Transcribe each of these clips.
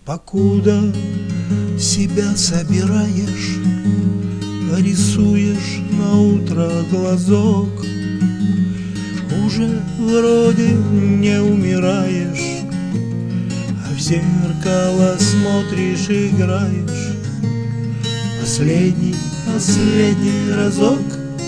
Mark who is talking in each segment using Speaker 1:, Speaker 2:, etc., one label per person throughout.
Speaker 1: Покуда себя собираешь, рисуешь на утро глазок, уже вроде не умираешь, а в зеркало смотришь, играешь последний разок.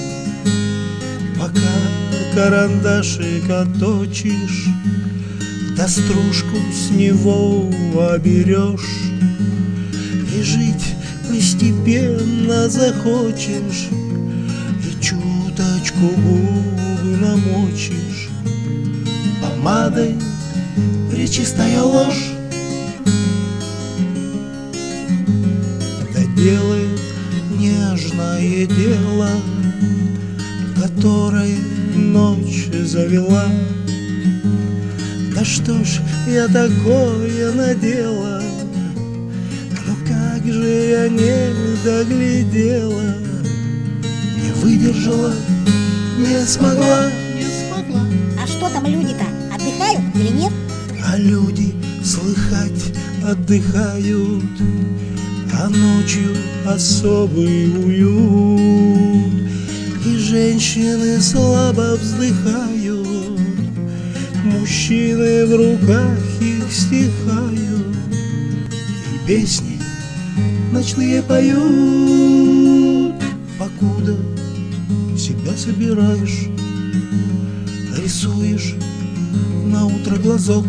Speaker 1: Пока карандашик отточишь, да стружку с него оберешь, и жить постепенно захочешь, и чуточку губы намочишь помадой пречистая ложь. Да делает нежное дело, которое ночь завела. Да что ж я такое надела, ну как же я не доглядела, не выдержала, не смогла.
Speaker 2: А что там люди-то, отдыхают или нет?
Speaker 1: А люди, слыхать, отдыхают, а ночью особый уют. И женщины слабо вздыхают, мужчины в руках их стихают, и песни ночные поют. Покуда себя собираешь, рисуешь на утро глазок,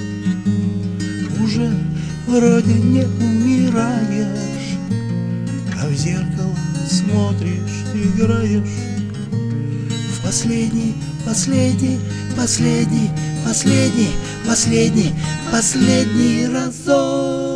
Speaker 1: уже вроде не умираешь, а в зеркало смотришь, играешь в последний разок.